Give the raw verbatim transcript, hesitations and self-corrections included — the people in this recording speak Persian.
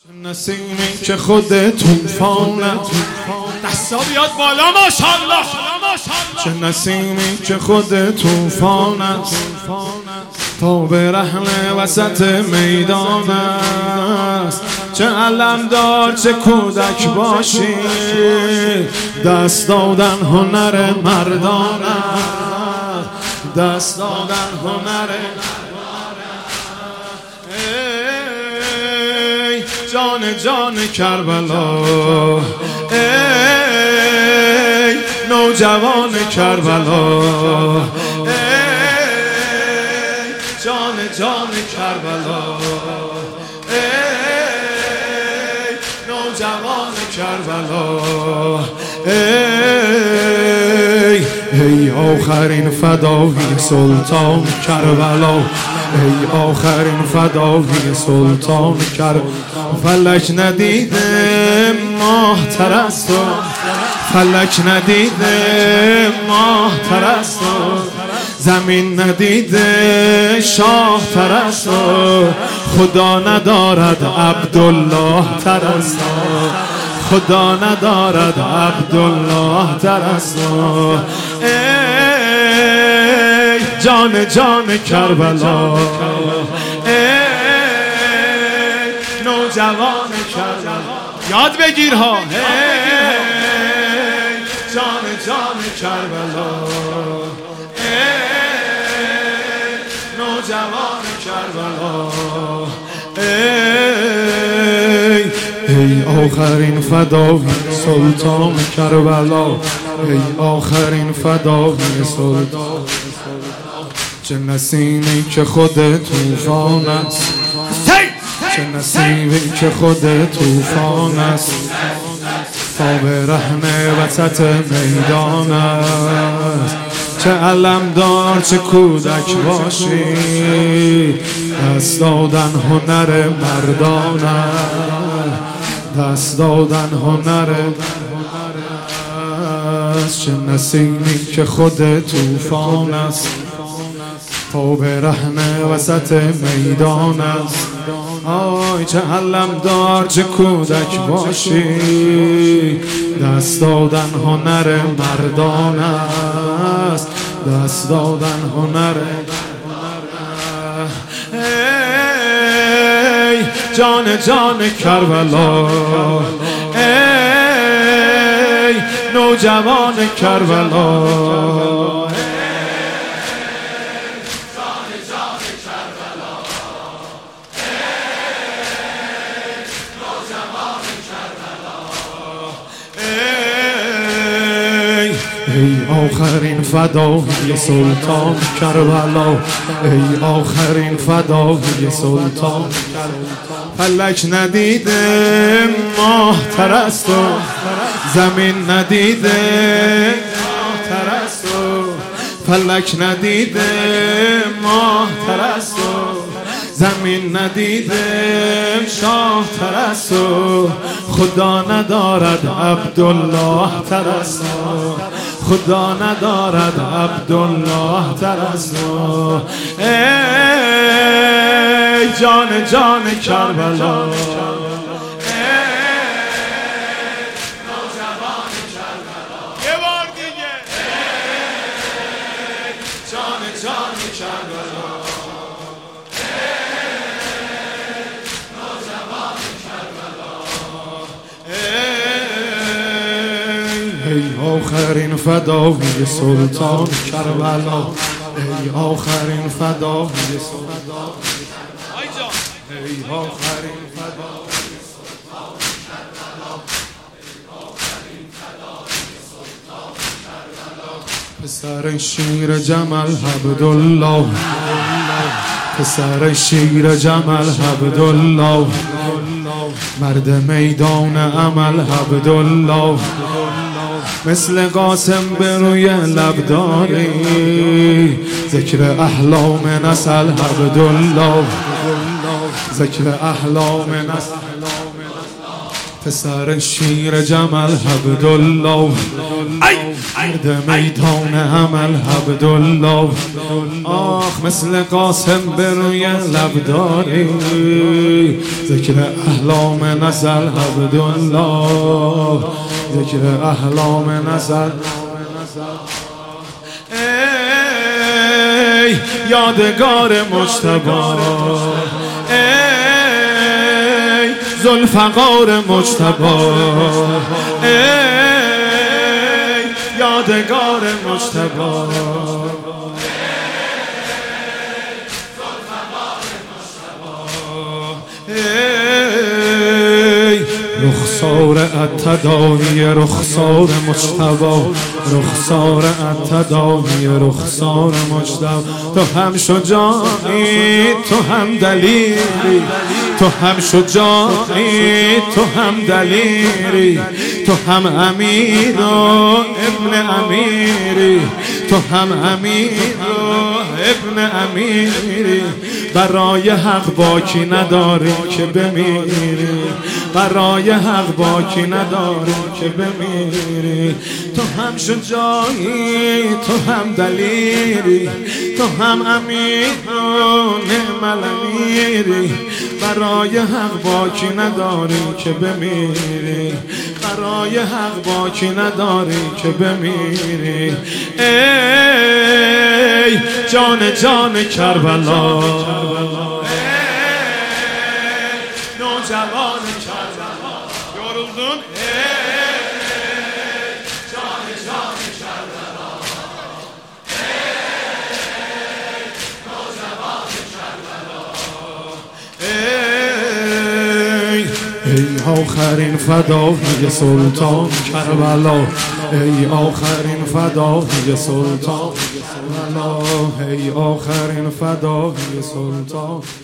نسیمی که خود طوفانت دستا بیاد بالا ماشاءالله. چه نسیمی که خود طوفانت تا به رحل وسط میدان است. چه علمدار چه کودک باشی، دست دادن هنر مردان است. دست دادن هنر جان جان کربلا، ای نوجوان کربلا، ای جان جان کربلا، ای نوجوان کربلا، ای ای آخرین فدایی سلطان کربلا، ای آخرین فدایی سلطان کربلا. فلک ندیده ماه ترست و فلک ندیده ماه ترست و زمین ندیده شاه ترست و خدا ندارد عبدالله ترست و خدا ندارد عبدالله ترست و ای جان جان کربلا، نوجوان کربلا. یاد بگیر ها. ای جان جان کربلا، ای نوجوان کربلا، ای ای آخرین فدایی سلطان کربلا، ای آخرین فدایی سلطان. چه نسیمی که خود طوفان است، چه نسیمی که خود طوفان است تا به رحم وسط میدان است. چه علمدار چه کودک باشی، دست دادن هنر مردان است. دست دادن هنر است. چه نسیمی که خود طوفان است تا به رحم وسط میدان است. آی چه علمدار چه کودک باشی، دست دادن هنر مردان است. دست دادن هنر ای جان جان کربلا، ای نوجوان کربلا، ای آخرین فدایی سلطان کربلا، ای آخرین فدایی سلطان کربلا. فلک ندیده ماه ترست و زمین ندیده ماه ترست و فلک ندیده ماه ترست و زمین ندیده شاه ترست و خدا ندارد عبدالله ترست و خدا ندارد عبدالله ترست و ای جان جان کربلا، ای نوجوان کربلا. یه بار دیگه. ای جان جان کربلا، ای آخرین فدایی سلطان کربلا، ای آخرین فدایی سلطان، ای آخرین فدایی سلطان کربلا، ای آخرین فدایی سلطان کربلا. پسر شیر جمل عبدالله، پسر شیر جمل عبدالله، مرد میدان عمل عبدالله. مثل قاسم به روی لب داری، ذکر احلام نسل عبدالله، ذکر احلام نسل. پسر شیر جمل عبدالله، مرد میدان عمل عبدالله. آخ مثل قاسم بر روی لب داری، ذکر احلام نزل عبدالله، ذکر احلام نزل. ای یادگار مجتبی، ای ذوالفقار مجتبی، ای یادگار مجتبی، رخسار التداعی رخسار مجتبی، رخسار التداعی رخسار مجتبی. تو هم شجاعی تو هم دلیری، تو هم شجاعی تو هم دلیری، تو هم امیر و ابن امیری، تو هم امیر و ابن امیری. برای حق باکی نداری که بمیری، برای حق باکی نداری که بمیری. تو هم شجاعی تو هم دلیری، تو هم امیر و نعم الامیری. برای حق باکی نداری که بمیری، برای حق باکی نداری که بمیری. ای جان جان کربلا، نوجوان کربلا، yoruldun. Ey can can Kerbela، ey نوجوان کربلا. ای ای آخرین فدای سلطان کربلا، ای آخرین فدای سلطان کربلا، ای آخرین فدای سلطان